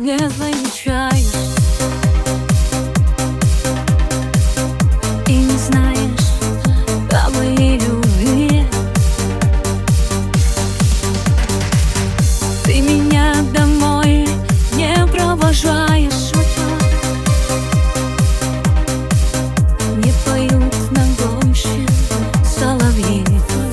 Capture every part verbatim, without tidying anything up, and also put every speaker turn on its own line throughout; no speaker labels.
не замечаешь и не знаешь о моей любви. Ты меня домой не провожаешь, не поют на гуще соловьи.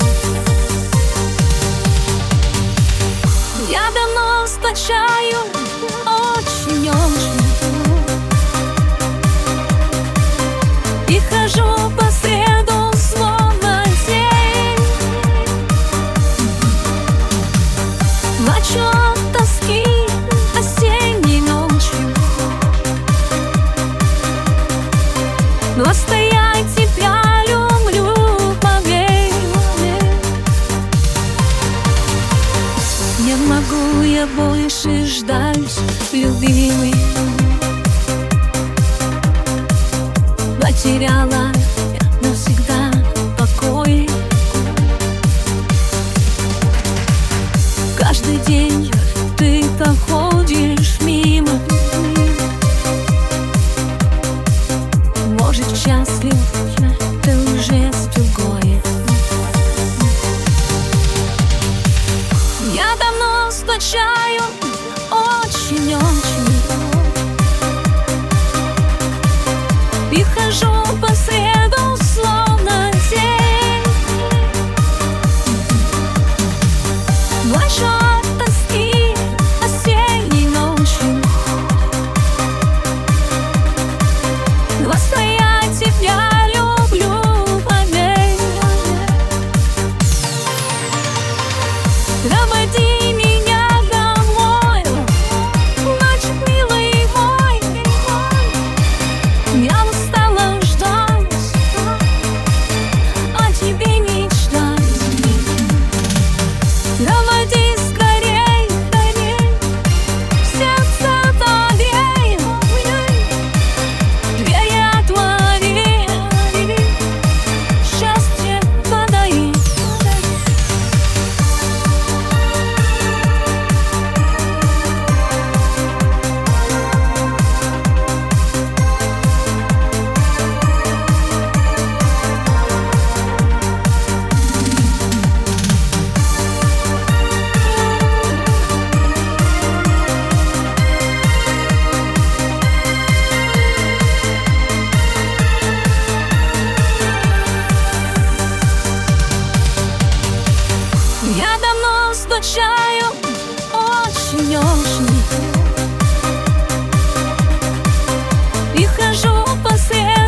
Я давно скучаю, очень-очень, и хожу по среду, словно тень. Плачу от тоски осенней ночью, но стоять тебя люблю, поверь. Не могу я больше ждать, любимый. Потеряла я навсегда покой. Каждый день ты проходишь мимо. Может, счастлив ты уже с другой. Я давно скучаю, очень-очень, и хожу по среду, словно тень. Плачу от тоски осенней ночью, но стоять тебя люблю, поверь. Проводи меня домой, мальчик милый мой. Я устала ждать, о тебе мечтать. Проводи скорей, скорей, сердце тогрей, двери отвори, счастье подари. Я давно скучаю, очень-очень, и хожу по среду,